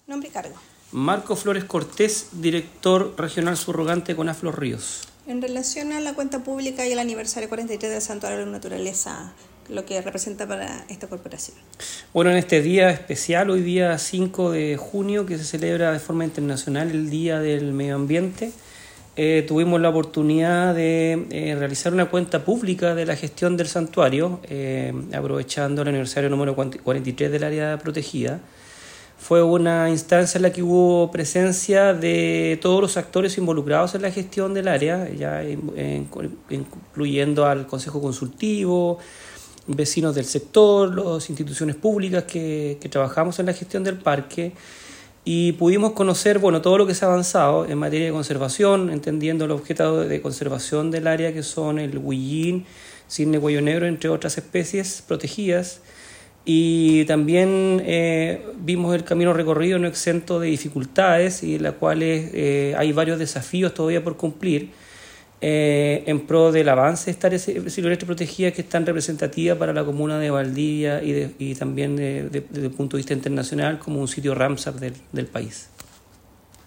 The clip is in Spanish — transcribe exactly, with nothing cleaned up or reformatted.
Nombre y cargo. Marco Flores Cortés, director regional subrogante con Aflos Ríos. En relación a la cuenta pública y el aniversario cuarenta y tres del Santuario de la Naturaleza, lo que representa para esta corporación. Bueno, en este día especial, hoy día cinco de junio, que se celebra de forma internacional el Día del Medio Ambiente, eh, tuvimos la oportunidad de eh, realizar una cuenta pública de la gestión del santuario, eh, aprovechando el aniversario número cuarenta y tres del área protegida. Fue una instancia en la que hubo presencia de todos los actores involucrados en la gestión del área, ya incluyendo al Consejo Consultivo, vecinos del sector, las instituciones públicas que, que trabajamos en la gestión del parque, y pudimos conocer bueno, todo lo que se ha avanzado en materia de conservación, entendiendo los objetos de conservación del área, que son el huillín, cisne cuello negro, entre otras especies protegidas. Y también eh, vimos el camino recorrido no exento de dificultades, y en las cuales eh, hay varios desafíos todavía por cumplir eh, en pro del avance de esta área silvestre protegida, que es tan representativa para la comuna de Valdivia y, de, y también de, de, desde el punto de vista internacional como un sitio Ramsar del, del país.